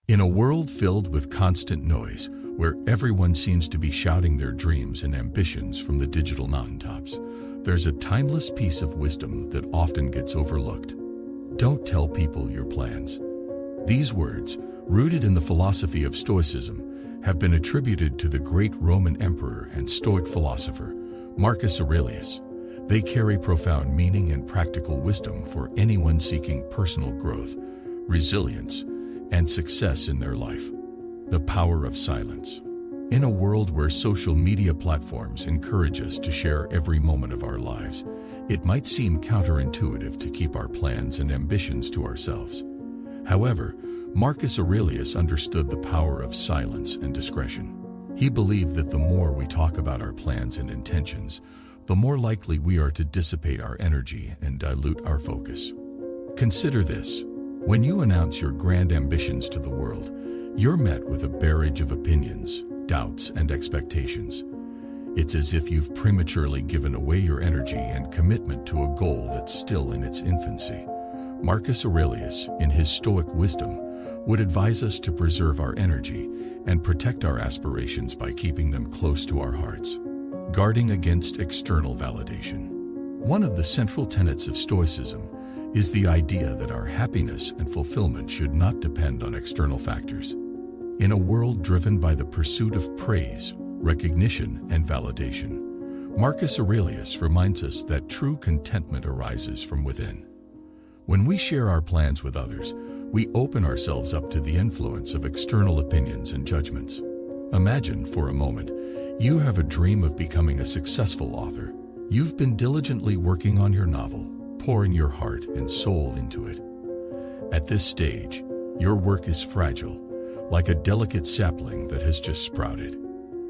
In a world filled with constant noise, where everyone seems to be shouting their dreams and ambitions from the digital mountaintops, there's a timeless piece of wisdom that often gets overlooked. Don't tell people your plans. These words, rooted in the philosophy of Stoicism, have been attributed to the great Roman emperor and Stoic philosopher, Marcus Aurelius. They carry profound meaning and practical wisdom for anyone seeking personal growth, resilience, and success in their life. The power of silence. In a world where social media platforms encourage us to share every moment of our lives, it might seem counterintuitive to keep our plans and ambitions to ourselves. However, Marcus Aurelius understood the power of silence and discretion. He believed that the more we talk about our plans and intentions, the more likely we are to dissipate our energy and dilute our focus. Consider this. When you announce your grand ambitions to the world, you're met with a barrage of opinions, doubts, and expectations. It's as if you've prematurely given away your energy and commitment to a goal that's still in its infancy. Marcus Aurelius, in his Stoic wisdom, would advise us to preserve our energy and protect our aspirations by keeping them close to our hearts. Guarding against external validation. One of the central tenets of Stoicism is the idea that our happiness and fulfillment should not depend on external factors. In a world driven by the pursuit of praise, recognition, and validation, Marcus Aurelius reminds us that true contentment arises from within. When we share our plans with others, we open ourselves up to the influence of external opinions and judgments. Imagine, for a moment, you have a dream of becoming a successful author. You've been diligently working on your novel, pouring your heart and soul into it. At this stage, your work is fragile, like a delicate sapling that has just sprouted.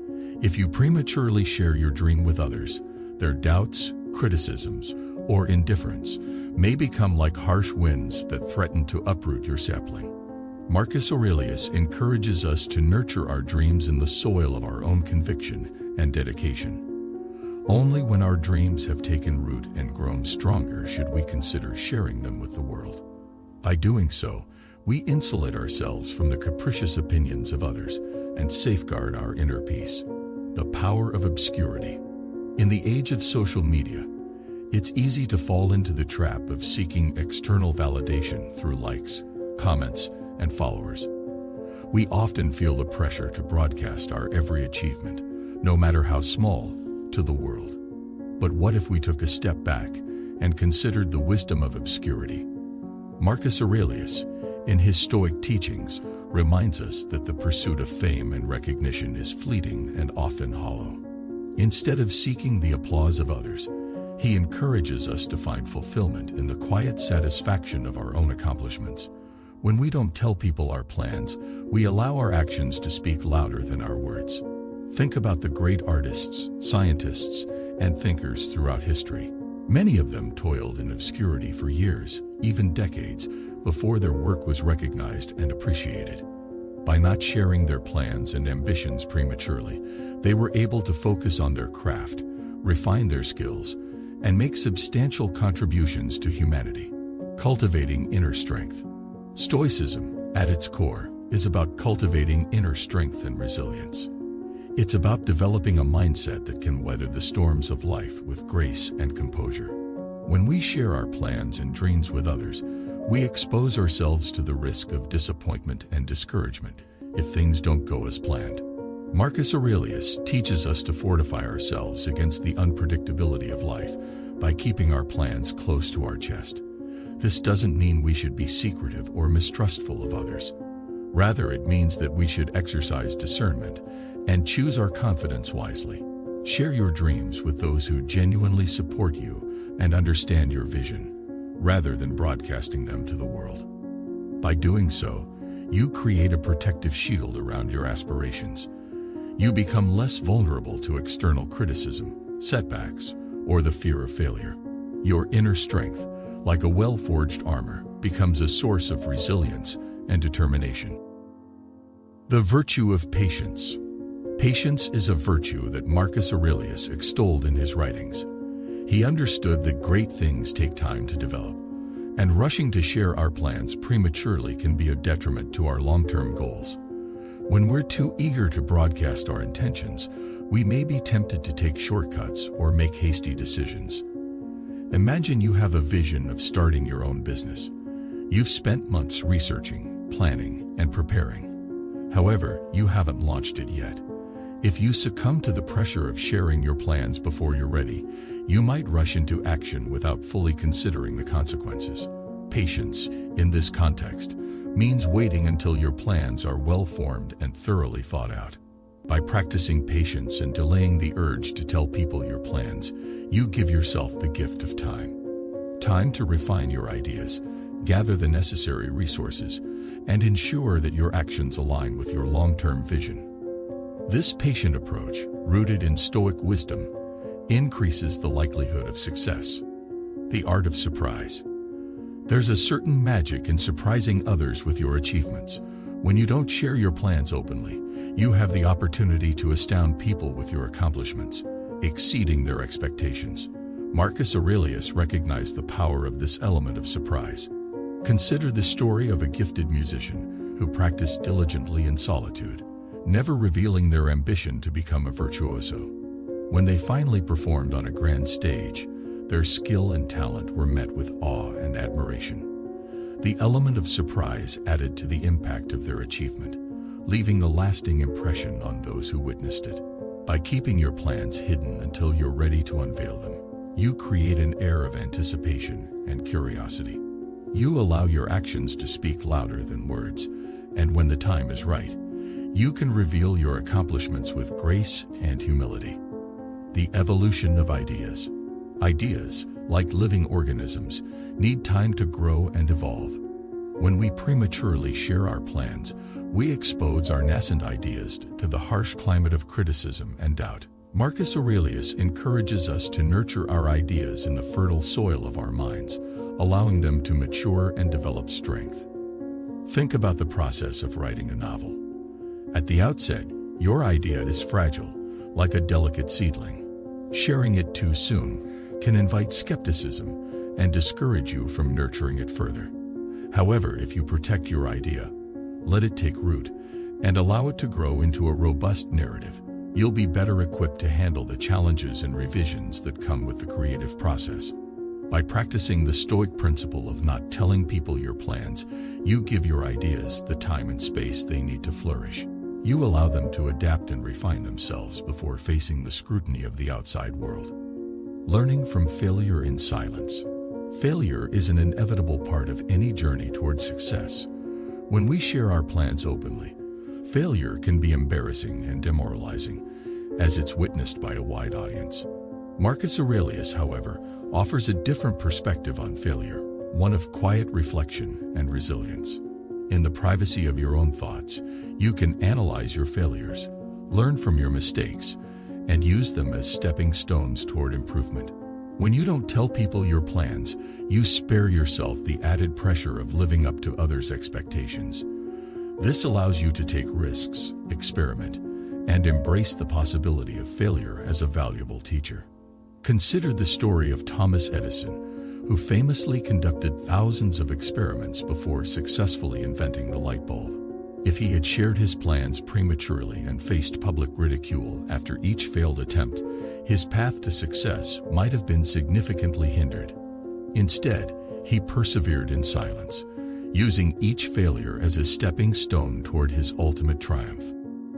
If you prematurely share your dream with others, their doubts, criticisms, or indifference may become like harsh winds that threaten to uproot your sapling. Marcus Aurelius encourages us to nurture our dreams in the soil of our own conviction and dedication. Only when our dreams have taken root and grown stronger should we consider sharing them with the world. By doing so, we insulate ourselves from the capricious opinions of others and safeguard our inner peace. The power of obscurity. In the age of social media, it's easy to fall into the trap of seeking external validation through likes, comments, and followers. We often feel the pressure to broadcast our every achievement, no matter how small, to the world. But what if we took a step back and considered the wisdom of obscurity? Marcus Aurelius, in his Stoic teachings, reminds us that the pursuit of fame and recognition is fleeting and often hollow. Instead of seeking the applause of others, he encourages us to find fulfillment in the quiet satisfaction of our own accomplishments. When we don't tell people our plans, we allow our actions to speak louder than our words. Think about the great artists, scientists, and thinkers throughout history. Many of them toiled in obscurity for years, even decades, before their work was recognized and appreciated. By not sharing their plans and ambitions prematurely, they were able to focus on their craft, refine their skills, and make substantial contributions to humanity. Cultivating inner strength. Stoicism, at its core, is about cultivating inner strength and resilience. It's about developing a mindset that can weather the storms of life with grace and composure. When we share our plans and dreams with others, we expose ourselves to the risk of disappointment and discouragement if things don't go as planned. Marcus Aurelius teaches us to fortify ourselves against the unpredictability of life by keeping our plans close to our chest. This doesn't mean we should be secretive or mistrustful of others. Rather, it means that we should exercise discernment and choose our confidence wisely. Share your dreams with those who genuinely support you and understand your vision, rather than broadcasting them to the world. By doing so, you create a protective shield around your aspirations. You become less vulnerable to external criticism, setbacks, or the fear of failure. Your inner strength, like a well-forged armor, becomes a source of resilience and determination. The virtue of patience. Patience is a virtue that Marcus Aurelius extolled in his writings. He understood that great things take time to develop, And rushing to share our plans prematurely can be a detriment to our long-term goals. When we're too eager to broadcast our intentions, we may be tempted to take shortcuts or make hasty decisions. Imagine you have a vision of starting your own business. You've spent months researching, planning, and preparing. However, you haven't launched it yet. If you succumb to the pressure of sharing your plans before you're ready, you might rush into action without fully considering the consequences. Patience, in this context, means waiting until your plans are well-formed and thoroughly thought out. By practicing patience and delaying the urge to tell people your plans, you give yourself the gift of time. Time to refine your ideas, gather the necessary resources, and ensure that your actions align with your long-term vision. This patient approach, rooted in Stoic wisdom, increases the likelihood of success. The art of surprise. There's a certain magic in surprising others with your achievements. When you don't share your plans openly, you have the opportunity to astound people with your accomplishments, exceeding their expectations. Marcus Aurelius recognized the power of this element of surprise. Consider the story of a gifted musician who practiced diligently in solitude, never revealing their ambition to become a virtuoso. When they finally performed on a grand stage, their skill and talent were met with awe and admiration. The element of surprise added to the impact of their achievement, leaving a lasting impression on those who witnessed it. By keeping your plans hidden until you're ready to unveil them, you create an air of anticipation and curiosity. You allow your actions to speak louder than words, and when the time is right, you can reveal your accomplishments with grace and humility. The evolution of ideas. Ideas, like living organisms, need time to grow and evolve. When we prematurely share our plans, we expose our nascent ideas to the harsh climate of criticism and doubt. Marcus Aurelius encourages us to nurture our ideas in the fertile soil of our minds, allowing them to mature and develop strength. Think about the process of writing a novel. At the outset, your idea is fragile, like a delicate seedling. Sharing it too soon can invite skepticism and discourage you from nurturing it further. However, if you protect your idea, let it take root, and allow it to grow into a robust narrative, you'll be better equipped to handle the challenges and revisions that come with the creative process. By practicing the Stoic principle of not telling people your plans, you give your ideas the time and space they need to flourish. You allow them to adapt and refine themselves before facing the scrutiny of the outside world. Learning from failure in silence. Failure is an inevitable part of any journey toward success. When we share our plans openly, failure can be embarrassing and demoralizing, as it's witnessed by a wide audience. Marcus Aurelius, however, offers a different perspective on failure, one of quiet reflection and resilience. In the privacy of your own thoughts, you can analyze your failures, learn from your mistakes, and use them as stepping stones toward improvement. When you don't tell people your plans, you spare yourself the added pressure of living up to others' expectations. This allows you to take risks, experiment, and embrace the possibility of failure as a valuable teacher. Consider the story of Thomas Edison, who famously conducted thousands of experiments before successfully inventing the light bulb. If he had shared his plans prematurely and faced public ridicule after each failed attempt, his path to success might have been significantly hindered. Instead, he persevered in silence, using each failure as a stepping stone toward his ultimate triumph.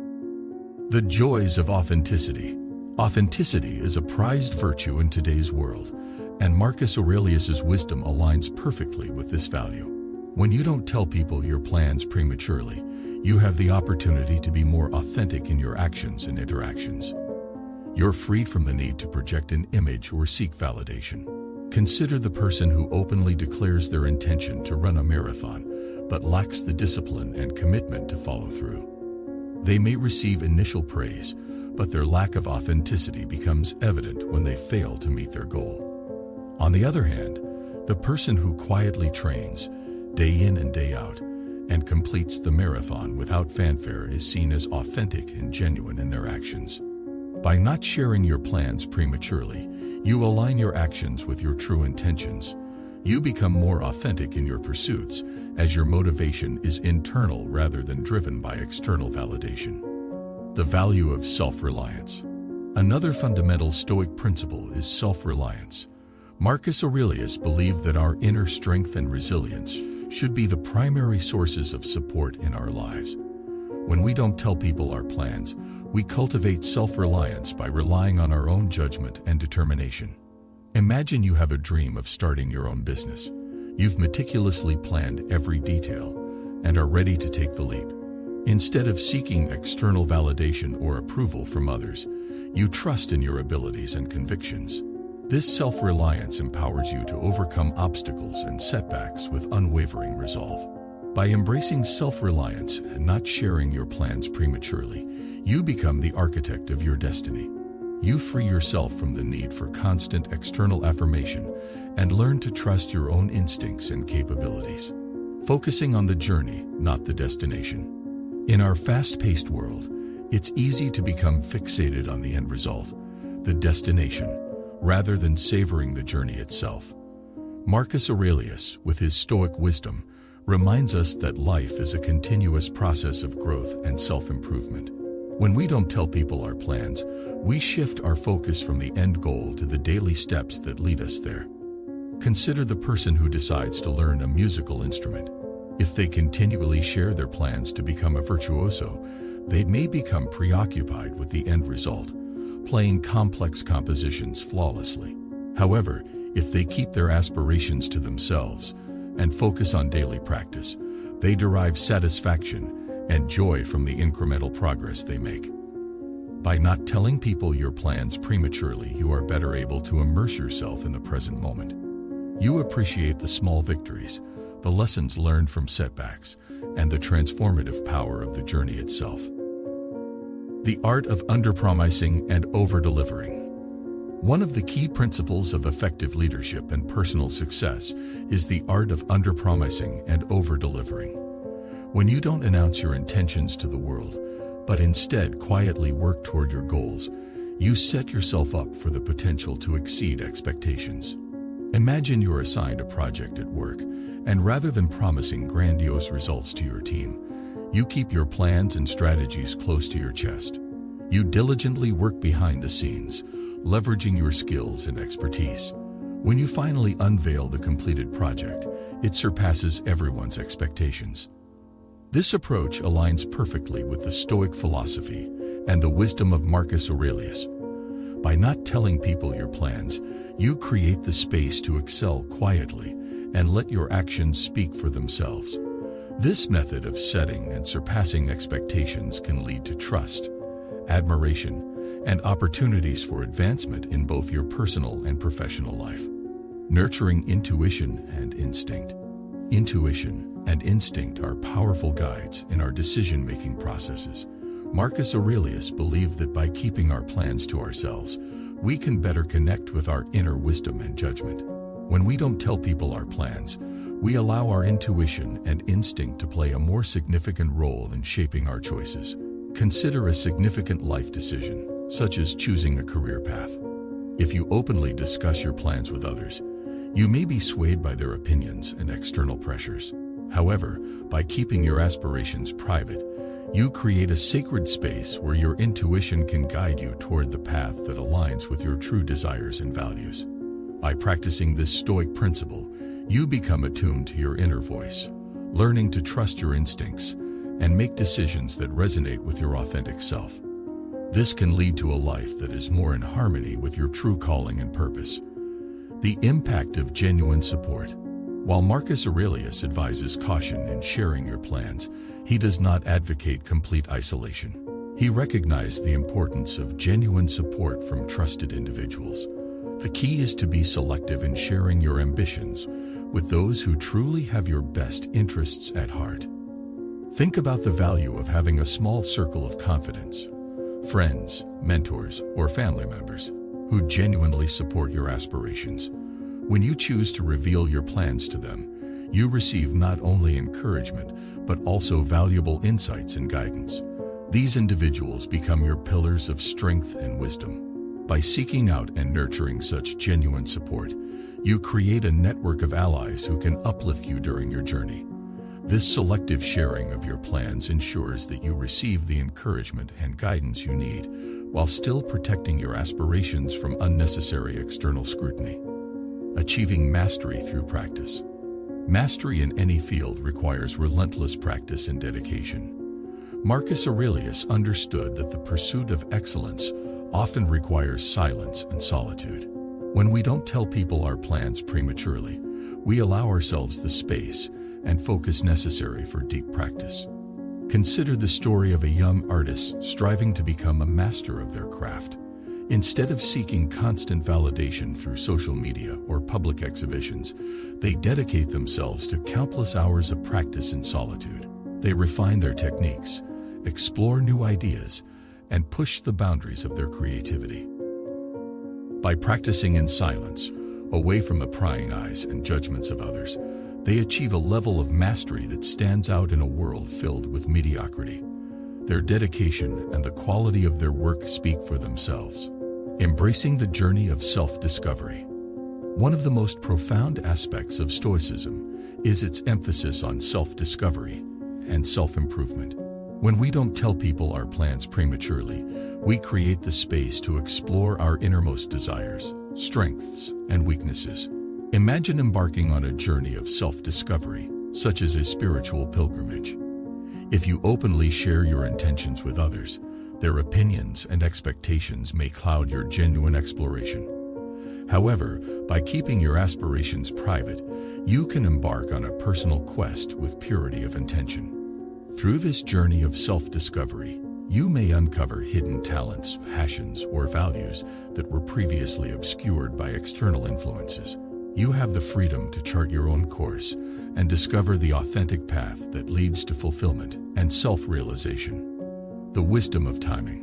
The joys of authenticity. Authenticity is a prized virtue in today's world, and Marcus Aurelius's wisdom aligns perfectly with this value. When you don't tell people your plans prematurely, you have the opportunity to be more authentic in your actions and interactions. You're freed from the need to project an image or seek validation. Consider the person who openly declares their intention to run a marathon, but lacks the discipline and commitment to follow through. They may receive initial praise, but their lack of authenticity becomes evident when they fail to meet their goal. On the other hand, the person who quietly trains, day in and day out, and completes the marathon without fanfare is seen as authentic and genuine in their actions. By not sharing your plans prematurely, you align your actions with your true intentions, You become more authentic in your pursuits as your motivation is internal rather than driven by external validation. The value of self-reliance. Another fundamental Stoic principle is self-reliance. Marcus Aurelius believed that our inner strength and resilience should be the primary sources of support in our lives. When we don't tell people our plans, we cultivate self-reliance by relying on our own judgment and determination. Imagine you have a dream of starting your own business. You've meticulously planned every detail and are ready to take the leap. Instead of seeking external validation or approval from others, you trust in your abilities and convictions. This self-reliance empowers you to overcome obstacles and setbacks with unwavering resolve. By embracing self-reliance and not sharing your plans prematurely, you become the architect of your destiny. You free yourself from the need for constant external affirmation and learn to trust your own instincts and capabilities, focusing on the journey, not the destination. In our fast-paced world, it's easy to become fixated on the end result, the destination, rather than savoring the journey itself. Marcus Aurelius, with his Stoic wisdom, reminds us that life is a continuous process of growth and self-improvement. When we don't tell people our plans, we shift our focus from the end goal to the daily steps that lead us there. Consider the person who decides to learn a musical instrument. If they continually share their plans to become a virtuoso, they may become preoccupied with the end result, playing complex compositions flawlessly. However, if they keep their aspirations to themselves and focus on daily practice, they derive satisfaction and joy from the incremental progress they make. By not telling people your plans prematurely, you are better able to immerse yourself in the present moment. You appreciate the small victories, the lessons learned from setbacks, and the transformative power of the journey itself. The art of underpromising and over-delivering. One of the key principles of effective leadership and personal success is the art of underpromising and over-delivering. When you don't announce your intentions to the world, but instead quietly work toward your goals, you set yourself up for the potential to exceed expectations. Imagine you're assigned a project at work, and rather than promising grandiose results to your team, you keep your plans and strategies close to your chest. You diligently work behind the scenes, leveraging your skills and expertise. When you finally unveil the completed project, it surpasses everyone's expectations. This approach aligns perfectly with the Stoic philosophy and the wisdom of Marcus Aurelius. By not telling people your plans, you create the space to excel quietly and let your actions speak for themselves. This method of setting and surpassing expectations can lead to trust, admiration, and opportunities for advancement in both your personal and professional life. Nurturing intuition and instinct. Intuition and instinct are powerful guides in our decision-making processes. Marcus Aurelius believed that by keeping our plans to ourselves, we can better connect with our inner wisdom and judgment. When we don't tell people our plans, we allow our intuition and instinct to play a more significant role in shaping our choices. Consider a significant life decision, such as choosing a career path. If you openly discuss your plans with others, you may be swayed by their opinions and external pressures. However, by keeping your aspirations private, you create a sacred space where your intuition can guide you toward the path that aligns with your true desires and values. By practicing this Stoic principle, you become attuned to your inner voice, learning to trust your instincts and make decisions that resonate with your authentic self. This can lead to a life that is more in harmony with your true calling and purpose. The impact of genuine support. While Marcus Aurelius advises caution in sharing your plans, he does not advocate complete isolation. He recognized the importance of genuine support from trusted individuals. The key is to be selective in sharing your ambitions with those who truly have your best interests at heart. Think about the value of having a small circle of confidence, friends, mentors, or family members who genuinely support your aspirations. When you choose to reveal your plans to them, you receive not only encouragement, but also valuable insights and guidance. These individuals become your pillars of strength and wisdom. By seeking out and nurturing such genuine support, You create a network of allies who can uplift you during your journey. This selective sharing of your plans ensures that you receive the encouragement and guidance you need, while still protecting your aspirations from unnecessary external scrutiny. Achieving mastery through practice. Mastery in any field requires relentless practice and dedication. Marcus Aurelius understood that the pursuit of excellence often requires silence and solitude. When we don't tell people our plans prematurely, we allow ourselves the space and focus necessary for deep practice. Consider the story of a young artist striving to become a master of their craft. Instead of seeking constant validation through social media or public exhibitions, they dedicate themselves to countless hours of practice in solitude. They refine their techniques, explore new ideas, and push the boundaries of their creativity. By practicing in silence, away from the prying eyes and judgments of others, they achieve a level of mastery that stands out in a world filled with mediocrity. Their dedication and the quality of their work speak for themselves. Embracing the journey of self-discovery. One of the most profound aspects of Stoicism is its emphasis on self-discovery and self-improvement. When we don't tell people our plans prematurely, we create the space to explore our innermost desires, strengths, and weaknesses. Imagine embarking on a journey of self-discovery, such as a spiritual pilgrimage. If you openly share your intentions with others, their opinions and expectations may cloud your genuine exploration. However, by keeping your aspirations private, you can embark on a personal quest with purity of intention. Through this journey of self-discovery, you may uncover hidden talents, passions, or values that were previously obscured by external influences. You have the freedom to chart your own course and discover the authentic path that leads to fulfillment and self-realization. The wisdom of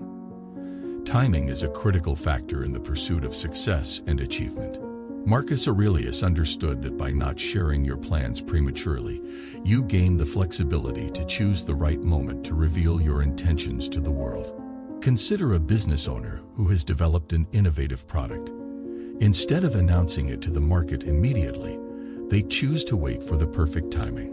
timing. Timing is a critical factor in the pursuit of success and achievement. Marcus Aurelius understood that by not sharing your plans prematurely, you gain the flexibility to choose the right moment to reveal your intentions to the world. Consider a business owner who has developed an innovative product. Instead of announcing it to the market immediately, they choose to wait for the perfect timing.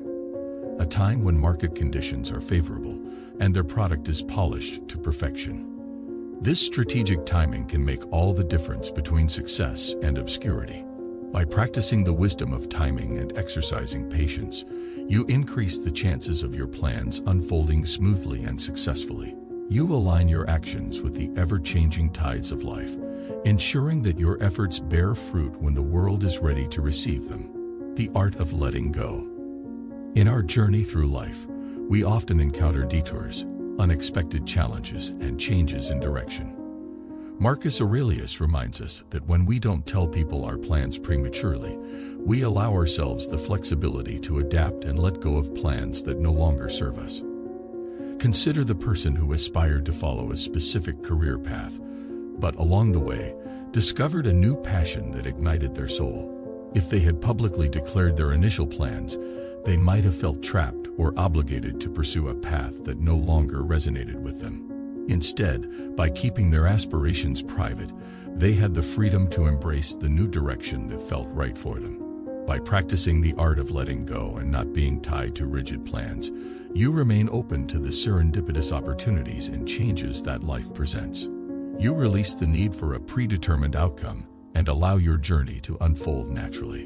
A time when market conditions are favorable and their product is polished to perfection. This strategic timing can make all the difference between success and obscurity. By practicing the wisdom of timing and exercising patience, you increase the chances of your plans unfolding smoothly and successfully. You align your actions with the ever-changing tides of life, ensuring that your efforts bear fruit when the world is ready to receive them. The art of letting go. In our journey through life, we often encounter detours, unexpected challenges, and changes in direction. Marcus Aurelius reminds us that when we don't tell people our plans prematurely, we allow ourselves the flexibility to adapt and let go of plans that no longer serve us. Consider the person who aspired to follow a specific career path, but along the way, discovered a new passion that ignited their soul. If they had publicly declared their initial plans, they might have felt trapped or obligated to pursue a path that no longer resonated with them. Instead, by keeping their aspirations private, they had the freedom to embrace the new direction that felt right for them. By practicing the art of letting go and not being tied to rigid plans, you remain open to the serendipitous opportunities and changes that life presents. You release the need for a predetermined outcome and allow your journey to unfold naturally.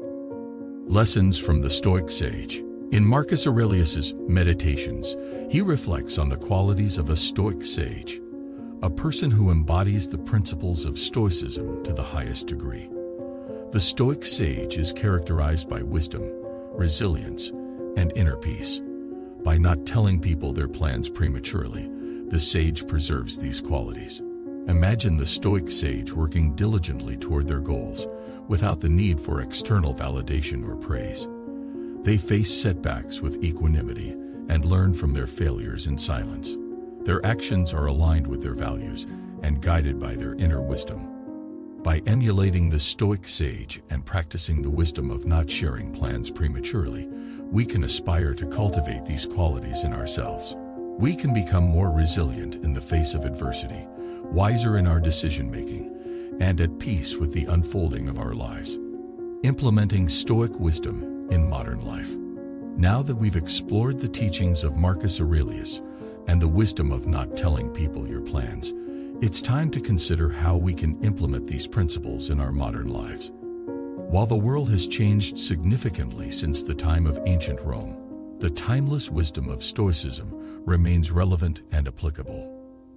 Lessons from the Stoic Sage. In Marcus Aurelius's Meditations, he reflects on the qualities of a Stoic sage, a person who embodies the principles of Stoicism to the highest degree. The Stoic sage is characterized by wisdom, resilience, and inner peace. By not telling people their plans prematurely, the sage preserves these qualities. Imagine the Stoic sage working diligently toward their goals, without the need for external validation or praise. They face setbacks with equanimity and learn from their failures in silence. Their actions are aligned with their values and guided by their inner wisdom. By emulating the Stoic sage and practicing the wisdom of not sharing plans prematurely, we can aspire to cultivate these qualities in ourselves. We can become more resilient in the face of adversity, wiser in our decision-making, and at peace with the unfolding of our lives. Implementing Stoic wisdom in modern life. Now that we've explored the teachings of Marcus Aurelius and the wisdom of not telling people your plans, it's time to consider how we can implement these principles in our modern lives. While the world has changed significantly since the time of ancient Rome, the timeless wisdom of Stoicism remains relevant and applicable.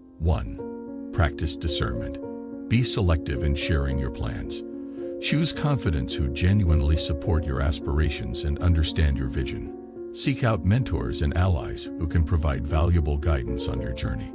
1. Practice discernment. Be selective in sharing your plans. Choose confidants who genuinely support your aspirations and understand your vision. Seek out mentors and allies who can provide valuable guidance on your journey.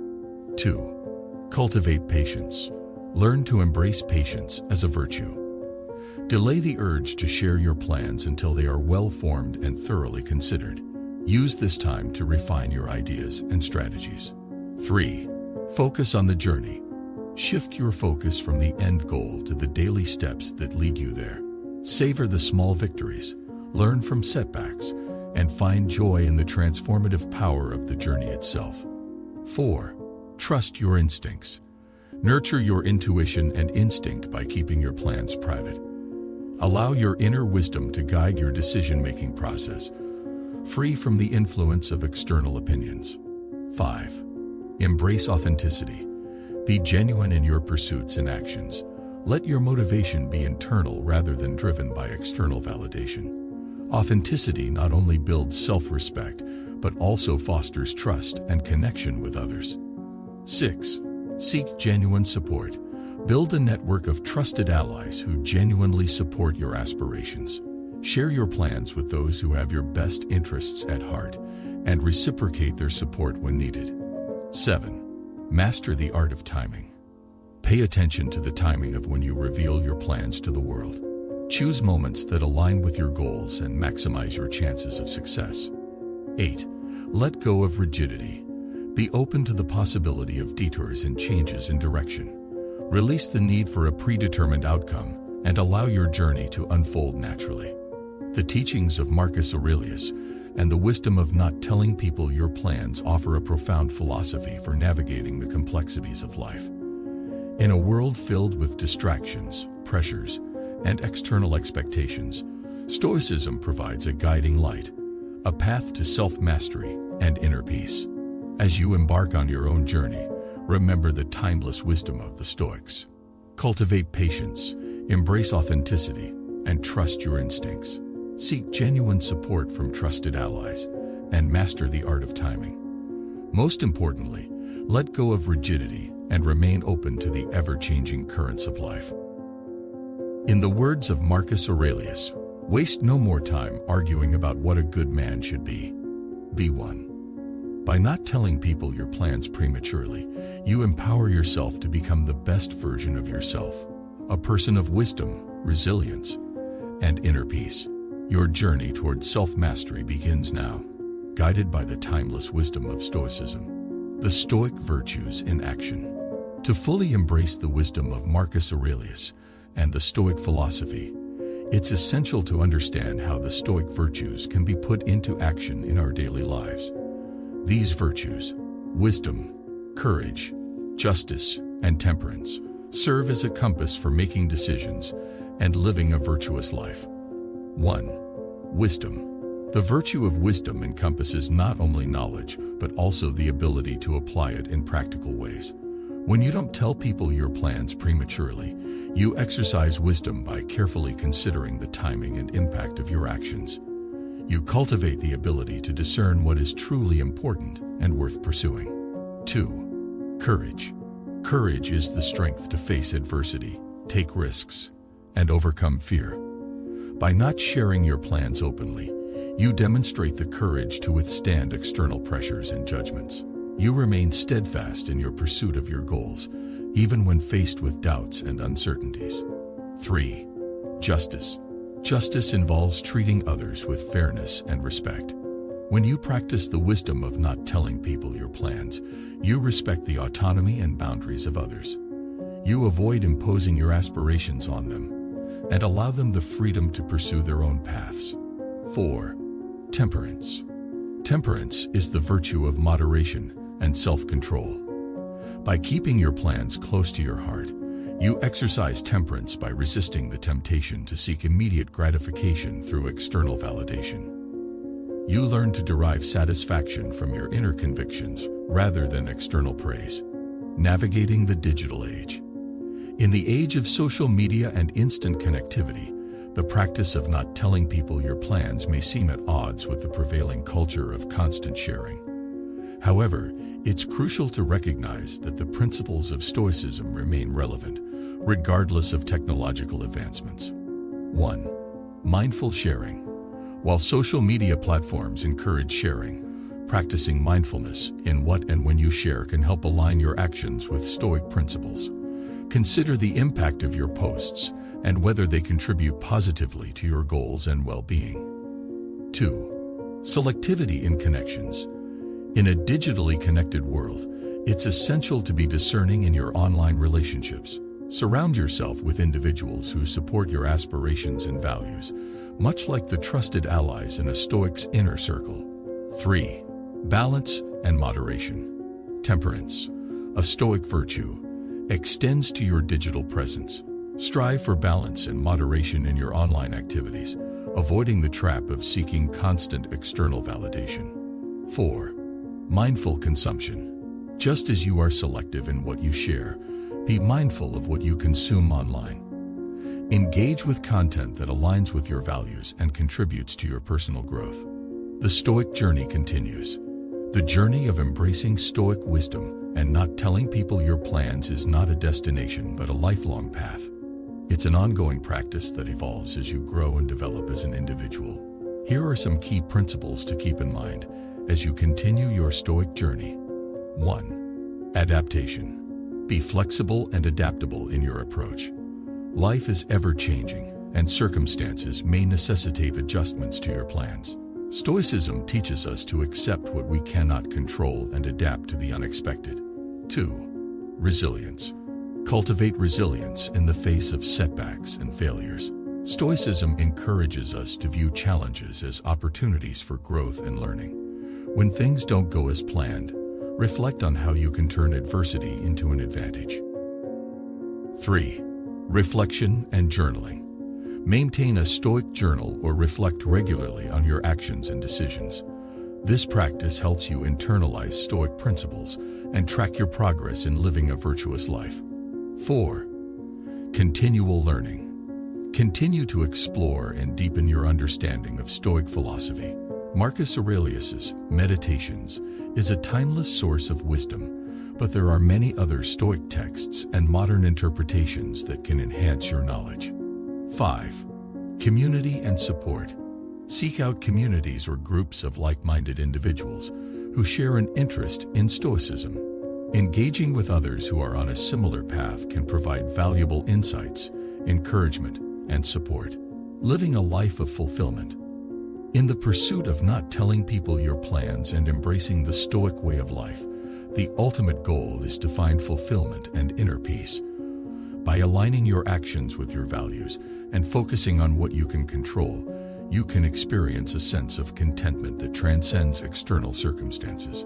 2. Cultivate patience. Learn to embrace patience as a virtue. Delay the urge to share your plans until they are well-formed and thoroughly considered. Use this time to refine your ideas and strategies. 3. Focus on the journey. Shift your focus from the end goal to the daily steps that lead you there. Savor the small victories, learn from setbacks, and find joy in the transformative power of the journey itself. 4. Trust your instincts. Nurture your intuition and instinct by keeping your plans private. Allow your inner wisdom to guide your decision-making process, free from the influence of external opinions. 5. Embrace authenticity. Be genuine in your pursuits and actions. Let your motivation be internal rather than driven by external validation. Authenticity not only builds self-respect, but also fosters trust and connection with others. 6. Seek genuine support. Build a network of trusted allies who genuinely support your aspirations. Share your plans with those who have your best interests at heart and reciprocate their support when needed. 7. Master the art of timing. Pay attention to the timing of when you reveal your plans to the world. Choose moments that align with your goals and maximize your chances of success. 8. Let go of rigidity. Be open to the possibility of detours and changes in direction. Release the need for a predetermined outcome and allow your journey to unfold naturally. The teachings of Marcus Aurelius and the wisdom of not telling people your plans offer a profound philosophy for navigating the complexities of life. In a world filled with distractions, pressures, and external expectations, Stoicism provides a guiding light, a path to self-mastery and inner peace. As you embark on your own journey, remember the timeless wisdom of the Stoics. Cultivate patience, embrace authenticity, and trust your instincts. Seek genuine support from trusted allies, and master the art of timing. Most importantly, let go of rigidity and remain open to the ever-changing currents of life. In the words of Marcus Aurelius, waste no more time arguing about what a good man should be. Be one. By not telling people your plans prematurely, you empower yourself to become the best version of yourself, a person of wisdom, resilience, and inner peace. Your journey towards self-mastery begins now, guided by the timeless wisdom of Stoicism. The Stoic virtues in action. To fully embrace the wisdom of Marcus Aurelius and the Stoic philosophy, it's essential to understand how the Stoic virtues can be put into action in our daily lives. These virtues, wisdom, courage, justice, and temperance, serve as a compass for making decisions and living a virtuous life. 1. Wisdom. The virtue of wisdom encompasses not only knowledge, but also the ability to apply it in practical ways. When you don't tell people your plans prematurely, you exercise wisdom by carefully considering the timing and impact of your actions. You cultivate the ability to discern what is truly important and worth pursuing. 2. Courage. Courage is the strength to face adversity, take risks, and overcome fear. By not sharing your plans openly, you demonstrate the courage to withstand external pressures and judgments. You remain steadfast in your pursuit of your goals, even when faced with doubts and uncertainties. 3. Justice. Justice involves treating others with fairness and respect. When you practice the wisdom of not telling people your plans, you respect the autonomy and boundaries of others. You avoid imposing your aspirations on them and allow them the freedom to pursue their own paths. 4. Temperance. Temperance is the virtue of moderation and self-control. By keeping your plans close to your heart, You exercise temperance by resisting the temptation to seek immediate gratification through external validation. You learn to derive satisfaction from your inner convictions rather than external praise. Navigating the digital age. In the age of social media and instant connectivity, the practice of not telling people your plans may seem at odds with the prevailing culture of constant sharing. However, it's crucial to recognize that the principles of Stoicism remain relevant, regardless of technological advancements. 1. Mindful sharing. While social media platforms encourage sharing, practicing mindfulness in what and when you share can help align your actions with Stoic principles. Consider the impact of your posts and whether they contribute positively to your goals and well-being. 2. Selectivity in connections. In a digitally connected world, it's essential to be discerning in your online relationships. Surround yourself with individuals who support your aspirations and values, much like the trusted allies in a Stoic's inner circle. 3. Balance and moderation. Temperance, a Stoic virtue, extends to your digital presence. Strive for balance and moderation in your online activities, avoiding the trap of seeking constant external validation. 4. Mindful consumption. Just as you are selective in what you share, be mindful of what you consume online. Engage with content that aligns with your values and contributes to your personal growth. The Stoic journey continues. The journey of embracing Stoic wisdom and not telling people your plans is not a destination but a lifelong path. It's an ongoing practice that evolves as you grow and develop as an individual. Here are some key principles to keep in mind as you continue your Stoic journey. 1. Adaptation. Be flexible and adaptable in your approach. Life is ever-changing, and circumstances may necessitate adjustments to your plans. Stoicism teaches us to accept what we cannot control and adapt to the unexpected. 2. Resilience. Cultivate resilience in the face of setbacks and failures. Stoicism encourages us to view challenges as opportunities for growth and learning. When things don't go as planned, reflect on how you can turn adversity into an advantage. 3. Reflection and journaling. Maintain a Stoic journal or reflect regularly on your actions and decisions. This practice helps you internalize Stoic principles and track your progress in living a virtuous life. 4. Continual learning. Continue to explore and deepen your understanding of Stoic philosophy. Marcus Aurelius's Meditations is a timeless source of wisdom, but there are many other Stoic texts and modern interpretations that can enhance your knowledge. 5. Community and support. Seek out communities or groups of like-minded individuals who share an interest in Stoicism. Engaging with others who are on a similar path can provide valuable insights, encouragement, and support. Living a life of fulfillment. In the pursuit of not telling people your plans and embracing the Stoic way of life, the ultimate goal is to find fulfillment and inner peace. By aligning your actions with your values and focusing on what you can control, you can experience a sense of contentment that transcends external circumstances.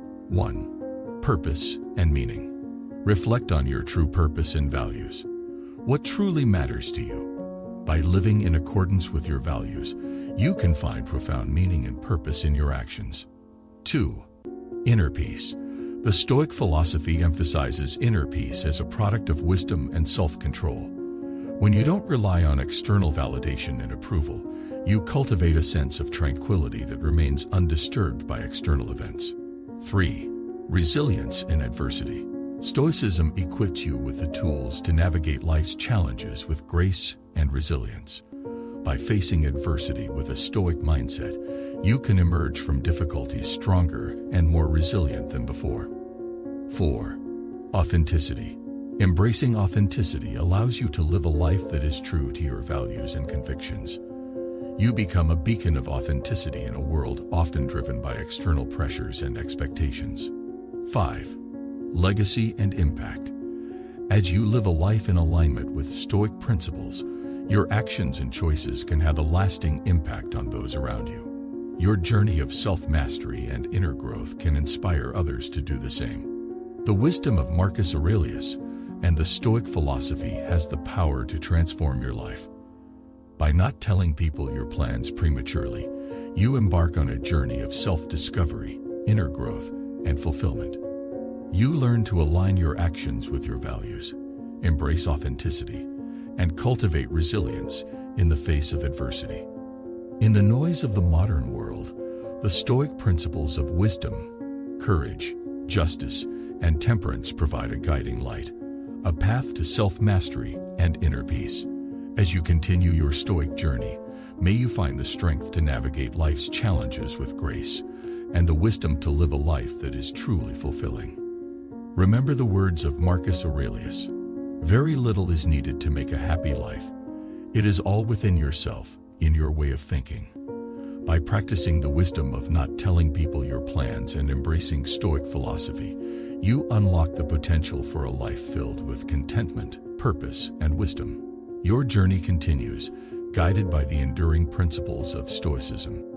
1. Purpose and meaning. Reflect on your true purpose and values. What truly matters to you? By living in accordance with your values, you can find profound meaning and purpose in your actions. 2. Inner peace. The Stoic philosophy emphasizes inner peace as a product of wisdom and self-control. When you don't rely on external validation and approval, you cultivate a sense of tranquility that remains undisturbed by external events. 3. Resilience in adversity. Stoicism equips you with the tools to navigate life's challenges with grace and resilience. By facing adversity with a Stoic mindset, you can emerge from difficulties stronger and more resilient than before. 4. Authenticity. Embracing authenticity allows you to live a life that is true to your values and convictions. You become a beacon of authenticity in a world often driven by external pressures and expectations. 5. Legacy and impact. As you live a life in alignment with Stoic principles, your actions and choices can have a lasting impact on those around you. Your journey of self-mastery and inner growth can inspire others to do the same. The wisdom of Marcus Aurelius, and the Stoic philosophy has the power to transform your life. By not telling people your plans prematurely, you embark on a journey of self-discovery, inner growth, and fulfillment. You learn to align your actions with your values, embrace authenticity, and cultivate resilience in the face of adversity. In the noise of the modern world, the Stoic principles of wisdom, courage, justice, and temperance provide a guiding light, a path to self-mastery and inner peace. As you continue your Stoic journey, may you find the strength to navigate life's challenges with grace and the wisdom to live a life that is truly fulfilling. Remember the words of Marcus Aurelius: "Very little is needed to make a happy life. It is all within yourself, in your way of thinking." By practicing the wisdom of not telling people your plans and embracing Stoic philosophy, you unlock the potential for a life filled with contentment, purpose, and wisdom. Your journey continues, guided by the enduring principles of Stoicism.